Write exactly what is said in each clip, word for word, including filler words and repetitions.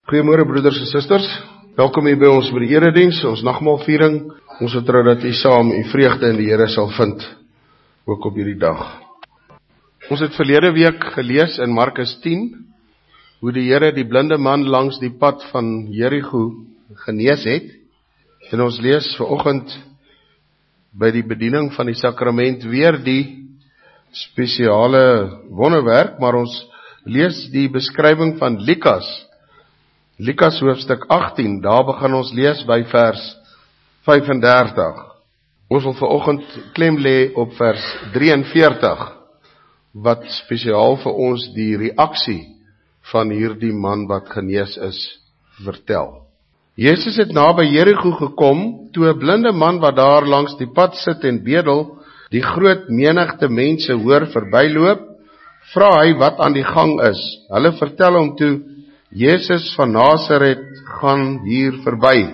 Goeiemôre broeders en susters, welkom hier by ons by die erediens, ons nagmaalviering. Ons vertrou dat u saam u vreugde in die Here sal vind, ook op hierdie dag. Ons het verlede week gelees in Markus tien, hoe die Here die blinde man langs die pad van Jerigo genees het. En ons lees vanoggend by die bediening van die sakrament weer die spesiale wonderwerk, maar ons lees die beskrywing van Lukas. Lukas hoofstuk agttien, daar begin ons lees by vers vyf en dertig. Ons wil vanoggend klem lê op vers drie en veertig, wat spesiaal vir ons die reaksie van hierdie man wat genees is, vertel. Jezus het naby Jerigo gekom, toe 'n blinde man wat daar langs die pad sit en bedel, die groot menigte mense hoor verbyloop, vra hy wat aan die gang is. Hulle vertel hom toe, Jezus van Nasaret gaan hier verby.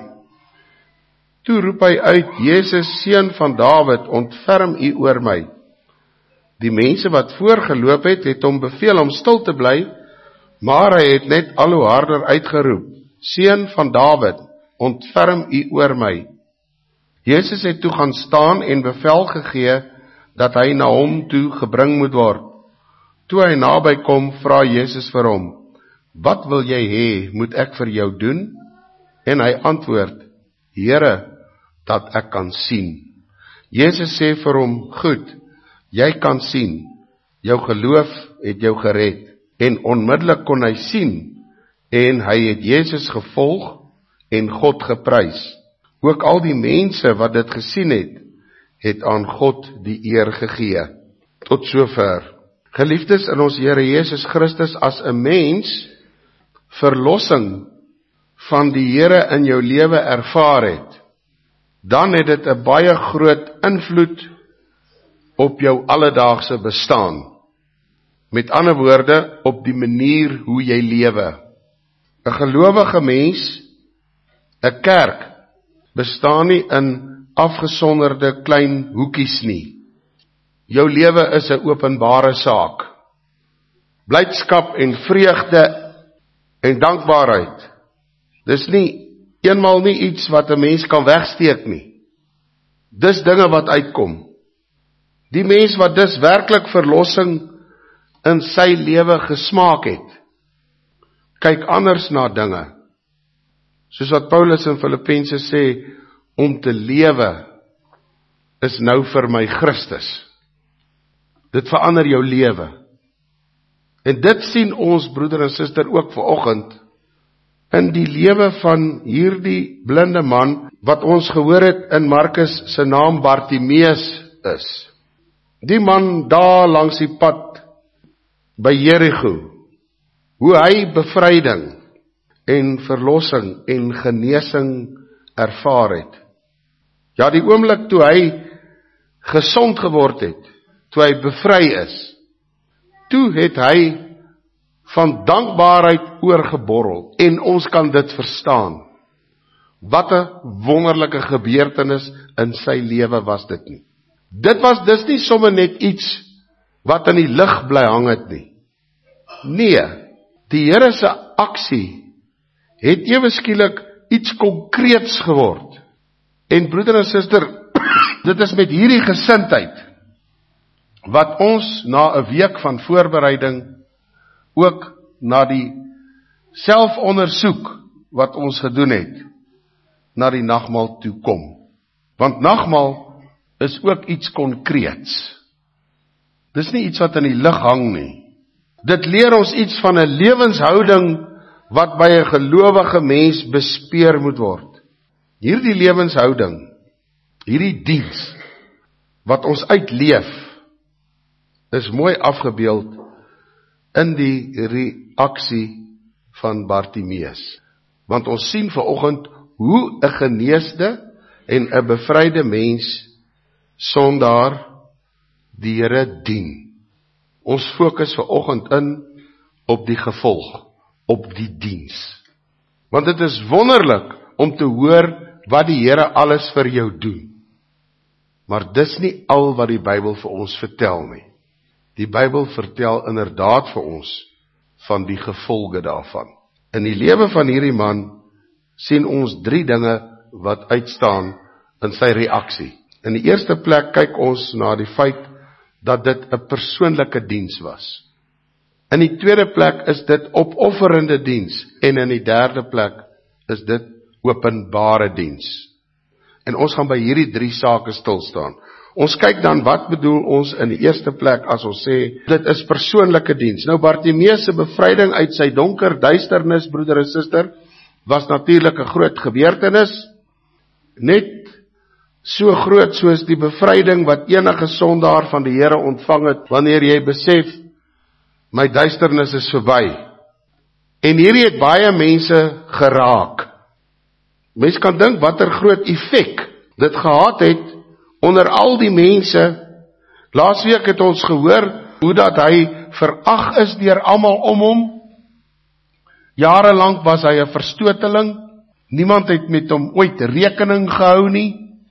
Toe roep hy uit, Jezus, seun van Dawid, ontferm u oor my. Die mense wat voorgeloop het, het hom beveel om stil te bly, maar hy het net al hoe harder uitgeroep, seun van Dawid, ontferm u oor my. Jezus het toe gaan staan en bevel gegee, dat hy na hom toe gebring moet word. Toe hy naby kom, vra Jezus vir hom, wat wil jy hê, moet ek vir jou doen? En hy antwoord, Here, dat ek kan sien. Jezus sê vir hom, goed, jy kan sien, jou geloof het jou gered. En onmiddellik kon hy sien, en hy het Jezus gevolg, en God geprys. Ook al die mense wat dit gesien het, het aan God die eer gegee. Tot sover. Geliefdes in ons Here Jesus Christus, as 'n mens verlossing van die Here in jou lewe ervaar het, dan het dit 'n baie groot invloed op jou alledaagse bestaan. Met ander woorde, op die manier hoe jy lewe. 'n Gelowige mens, 'n kerk, bestaan nie in afgesonderde klein hoekies nie. Jou lewe is 'n openbare saak. Blydskap en vreugde en dankbaarheid. Dis nie eenmal nie iets wat 'n mens kan wegsteek nie. Dis dinge wat uitkom. Die mens wat dus werklik verlossing in sy lewe gesmaak het, kyk anders na dinge. Soos wat Paulus in Filippense sê, om te lewe is nou vir my Christus. Dit verander jou lewe. En dit sien ons broeder en suster ook vanoggend in die lewe van hierdie blinde man wat ons gehoor het in Markus se naam Bartimeus is. Die man daar langs die pad by Jerigo, hoe hy bevryding en verlossing en genesing ervaar het. Ja, die oomblik toe hy gesond geword het, toe hy bevry is, toe het hy van dankbaarheid oorgeborrel, en ons kan dit verstaan. Wat 'n wonderlike gebeurtenis in sy lewe was dit nie. Dit was dus nie sommer net iets wat in die lug bly hang het nie. Nee, die Here se aksie het ewe skielik iets konkreets geword. En broeder en suster, dit is met hierdie gesindheid wat ons na 'n week van voorbereiding ook na die selfondersoek wat ons gedoen het, na die nagmaal toe kom. Want nagmaal is ook iets konkreets. Dis nie iets wat in die lug hang nie. Dit leer ons iets van 'n lewenshouding wat by 'n gelowige mens bespeer moet word. Hierdie lewenshouding, hierdie diens wat ons uitleef, is mooi afgebeeld in die reaksie van Bartimeus. Want ons sien vanoggend hoe 'n geneesde en 'n bevryde mens sondaar die Here dien. Ons fokus vanoggend in op die gevolg, op die diens. Want dit is wonderlik om te hoor wat die Here alles vir jou doen. Maar dis nie al wat die Bybel vir ons vertel nie. Die Bybel vertel inderdaad vir ons van die gevolge daarvan. In die lewe van hierdie man sien ons drie dinge wat uitstaan in sy reaksie. In die eerste plek kyk ons na die feit dat dit 'n persoonlike diens was. In die tweede plek is dit opofferende diens en in die derde plek is dit openbare diens. En ons gaan by hierdie drie sake stil staan. Ons kyk dan wat bedoel ons in die eerste plek as ons sê dit is persoonlike diens. Nou Bartimeus se bevryding uit sy donker duisternis, broeder en suster, was natuurlik 'n groot gebeurtenis, net so groot soos die bevryding wat enige sondaar van die Here ontvang het, wanneer jy besef, my duisternis is verby. En hierdie het baie mense geraak. Mens kan dink watter groot effek dit gehad het onder al die mense. Laasweek het ons gehoor hoe dat hy verag is deur almal om hom. Jarelang was hy 'n verstoteling. Niemand het met hom ooit rekening gehou nie.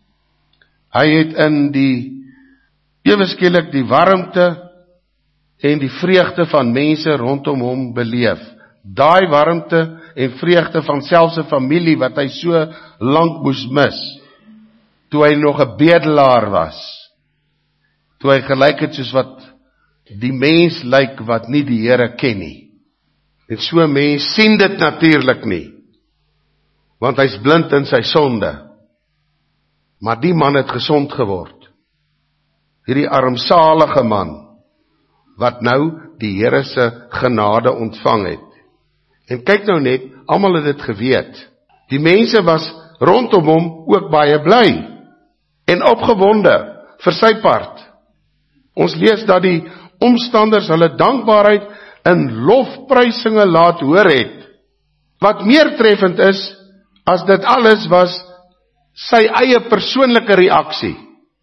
Hy het in die ewe skielik die warmte en die vreugde van mense rondom hom beleef. Daai warmte en vreugde van selfs 'n familie wat hy so lank moes mis, toe hy nog 'n bedelaar was, toe hy gelyk het soos wat die mens lyk wat nie die Here ken nie. En so 'n mens sien dit natuurlik nie, want hy's blind in sy sonde. Maar die man het gesond geword. Hierdie armsalige man, wat nou die Here se genade ontvang het. En kyk nou net, almal het dit geweet. Die mense was rondom hom ook baie bly en opgewonde vir sy part. Ons lees dat die omstanders hulle dankbaarheid in lofprysinge laat hoor het. Wat meer treffend is, as dit alles was sy eie persoonlike reaksie.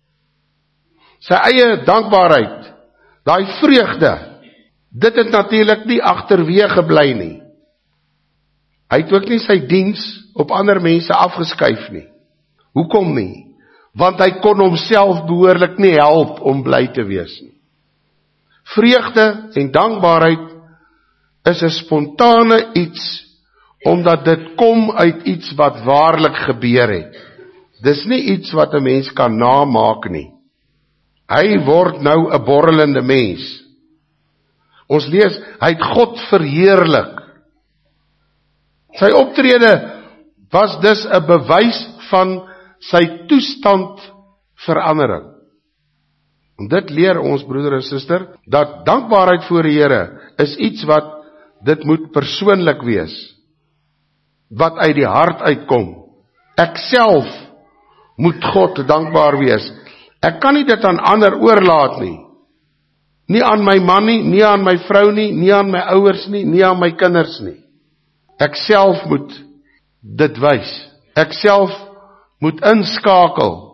Sy eie dankbaarheid, daai vreugde, dit het natuurlik nie agterweë gebly nie. Hy het ook nie sy diens op ander mense afgeskuif nie. Hoekom nie? Want hy kon homself behoorlik nie help om bly te wees nie. Vreugde en dankbaarheid is 'n spontane iets, omdat dit kom uit iets wat waarlik gebeur het. Dis nie iets wat 'n mens kan namaak nie. Hy word nou 'n borrelende mens. Ons lees, hy het God verheerlik. Sy optrede was dus 'n bewys van sy toestand verandering. En dit leer ons, broeder en suster, dat dankbaarheid voor die Here is iets wat, dit moet persoonlik wees, wat uit die hart uitkom. Ek self moet God dankbaar wees. Ek kan nie dit aan ander oorlaat nie. Nie aan my man nie, nie aan my vrou nie, nie aan my ouers nie, nie aan my kinders nie. Ek self moet dit wys. Ek self moet inskakel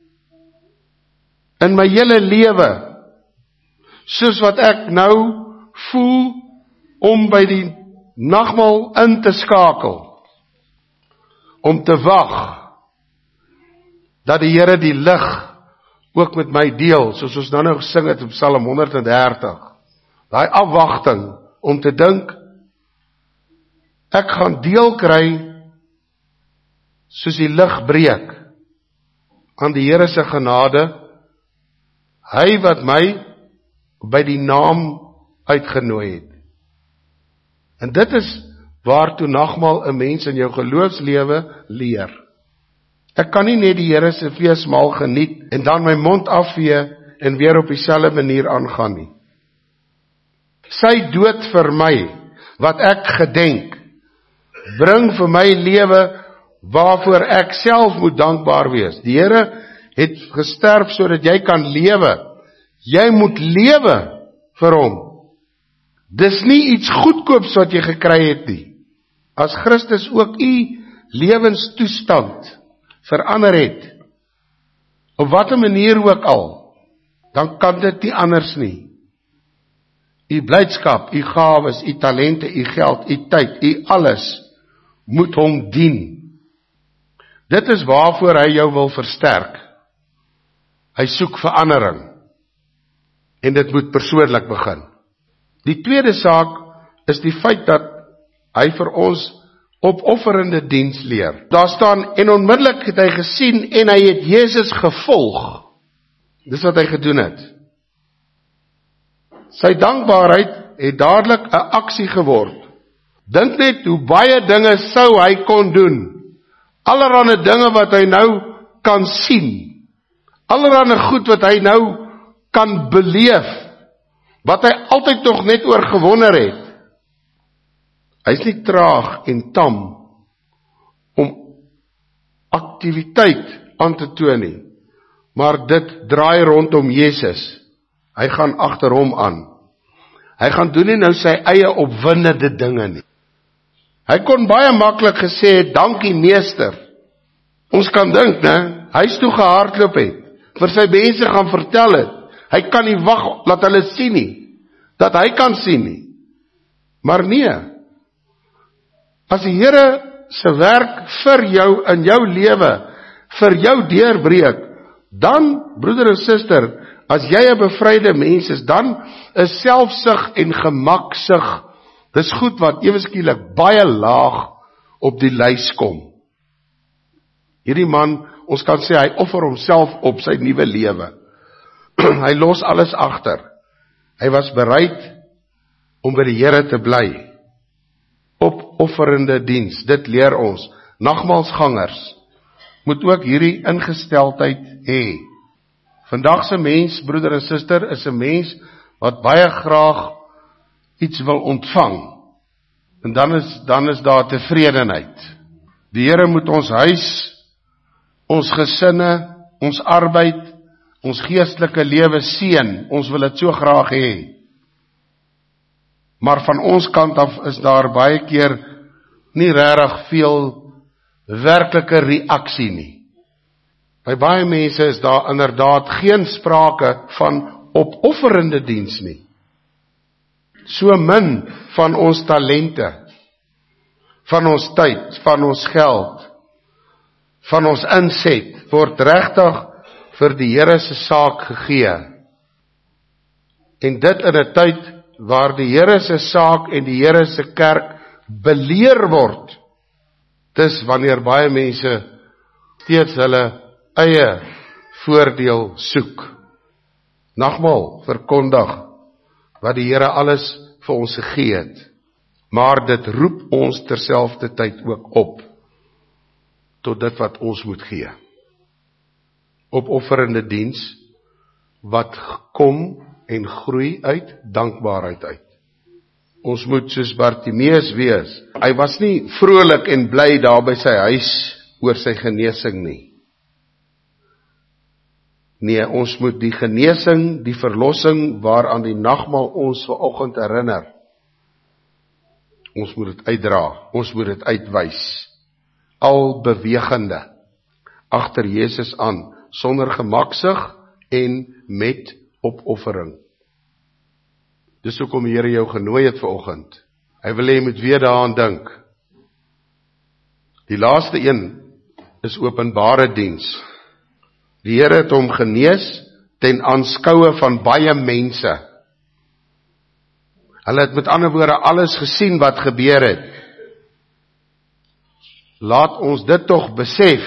in my hele lewe, soos wat ek nou voel om by die nagmaal in te skakel, om te wag dat die Here die lig ook met my deel, soos ons nou nou gesing het op Psalm honderddertig. Daai afwagting om te dink, ek gaan deel kry soos die lig breek aan die Here se genade, hy wat my by die naam uitgenooi het. En dit is waartoe nagmaal 'n mens in jou geloofslewe leer. Ek kan nie net die Here se feesmaal geniet en dan my mond afvee en weer op dieselfde manier aangaan nie. Sy dood vir my, wat ek gedenk, bring vir my lewe waarvoor ek self moet dankbaar wees. Die Here het gesterf sodat jy kan lewe. Jy moet lewe vir hom. Dis nie iets goedkoops wat jy gekry het nie. As Christus ook u lewenstoestand verander het, op watter manier ook al, dan kan dit nie anders nie. U blydskap, u gawes, u talente, u geld, u tyd, u alles moet hom dien. Dit is waarvoor hy jou wil versterk. Hy soek verandering. En dit moet persoonlik begin. Die tweede saak is die feit dat hy vir ons opofferende diens leer. Daar staan, en onmiddellik het hy gesien, en hy het Jezus gevolg. Dis wat hy gedoen het. Sy dankbaarheid het dadelik 'n aksie geword. Dink net hoe baie dinge sou hy kon doen. Allerhande dinge wat hy nou kan sien. Allerhande goed wat hy nou kan beleef. Wat hy altyd nog net oor gewonder het. Hy is nie traag en tam om aktiwiteit aan te toon nie. Maar dit draai rondom Jezus. Hy gaan agter hom aan. Hy gaan doen nie nou sy eie opwindende dinge nie. Hy kon baie maklik gesê het, dankie meester. Ons kan dink, né, hy is toe gehardloop het, vir sy mense gaan vertel het. Hy kan nie wag laat hulle sien nie, dat hy kan sien nie. Maar nee, as die Here se werk vir jou in jou lewe, vir jou deurbreek, dan, broeder en suster, as jy 'n bevryde mens is, dan is selfsug en gemaksug, dis goed wat ewe skielik baie laag op die lys kom. Hierdie man, ons kan sê, hy offer homself op sy nuwe lewe. Hy los alles agter. Hy was bereid om by die Here te bly. Opofferende diens, dit leer ons. Nagmaalsgangers moet ook hierdie ingesteldheid hê. Vandag se mens, broeder en suster, is 'n mens wat baie graag iets wil ontvang. En dan is, dan is daar tevredenheid. Die Here moet ons huis, ons gesinne, ons arbeid, ons geestelike lewe seën. Ons wil dit so graag hê. Maar van ons kant af is daar baie keer nie regtig veel werklike reaksie nie. By baie mense is daar inderdaad geen sprake van opofferende diens nie. So min van ons talente, van ons tyd, van ons geld, van ons inset, word regtig vir die Here se saak gegee. En dit in 'n tyd waar die Here se saak en die Here se kerk beleer word, dis wanneer baie mense steeds hulle eie voordeel soek. Nagmaal verkondig wat die Here alles vir ons gegee het, maar dit roep ons terselfdertyd ook op tot dit wat ons moet gee. Opofferende diens wat kom en groei uit dankbaarheid uit. Ons moet soos Bartimeus wees. Hy was nie vrolik en bly daar by sy huis oor sy genesing nie. Nee, ons moet die genesing, die verlossing waaraan die nagmaal ons vanoggend herinner, ons moet dit uitdra, ons moet dit uitwys, al bewegende, agter Jesus aan, sonder gemaksig en met opoffering. Dis hoekom die Here jou genooi het vanoggend. Hy wil hê jy moet weer daaraan dink. Die laaste een is openbare diens. Die Here het hom genees ten aanskoue van baie mense. Hulle het met ander woorde alles gesien wat gebeur het. Laat ons dit tog besef.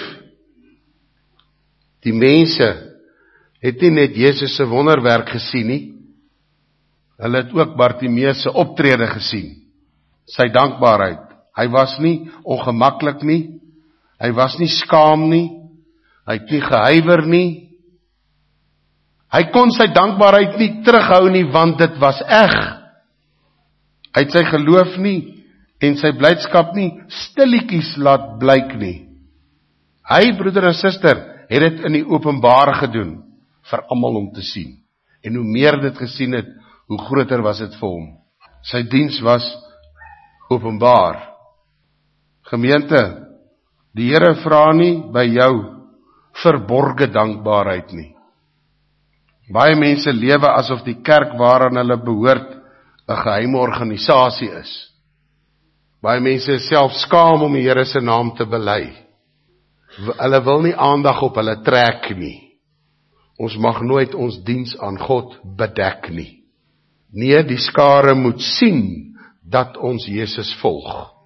Die mense het nie net Jesus se wonderwerk gesien nie. Hulle het ook Bartimeus se optrede gesien. Sy dankbaarheid. Hy was nie ongemaklik nie. Hy was nie skaam nie. Hy het nie gehuiwer nie. Hy kon sy dankbaarheid nie terughou nie, want dit was eg. Hy het sy geloof nie en sy blydskap nie stilletjies laat blyk nie. Hy, broeder en suster, het dit in die openbaar gedoen, vir almal om te sien. En hoe meer dit gesien het, hoe groter was dit vir hom. Sy diens was openbaar. Gemeente, die Here vra nie by jou verborge dankbaarheid nie. Baie mense lewe asof die kerk waaraan hulle behoort 'n geheime organisasie is. Baie mense is self skaam om die Here se naam te bely. Hulle wil nie aandag op hulle trek nie. Ons mag nooit ons diens aan God bedek nie. Nee, die skare moet sien dat ons Jesus volg.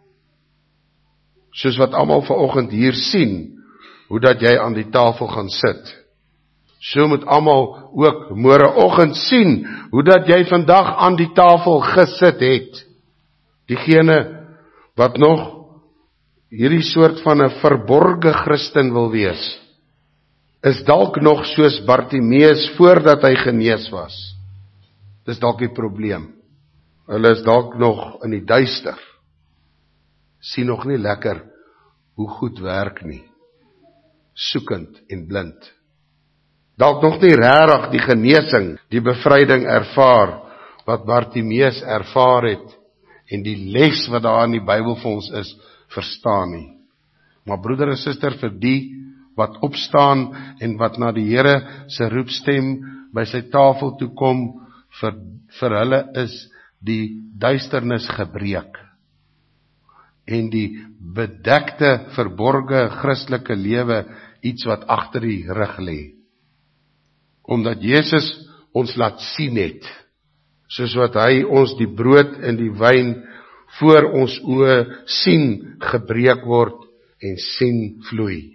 Soos wat almal vanoggend hier sien, hoe dat jy aan die tafel gaan sit. So moet almal ook môreoggend sien, hoe dat jy vandag aan die tafel gesit het. Diegene wat nog hierdie soort van 'n verborge Christen wil wees, is dalk nog soos Bartimeus voordat hy genees was. Dis dalk die probleem. Hulle is dalk nog in die duister. Sien nog nie lekker hoe goed werk nie. Soekend en blind. Dalk nog nie regtig die genesing, die bevryding ervaar, wat Bartimeus ervaar het, en die les wat daar in die Bybel vir ons is, verstaan nie. Maar broeder en suster, vir die wat opstaan, en wat na die Here se roepstem by sy tafel toe kom, vir, vir hulle is die duisternis gebreek, en die bedekte, verborge, Christelike lewe, iets wat agter die rug lê. Omdat Jesus ons laat sien het, soos wat hy ons die brood en die wyn voor ons oë sien gebreek word en sien vloei.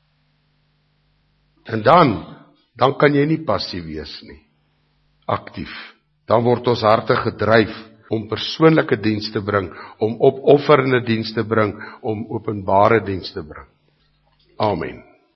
En dan, dan kan jy nie passief wees nie, aktief. Dan word ons harte gedryf om persoonlike diens te bring, om opofferende diens te bring, om openbare diens te bring. Amen.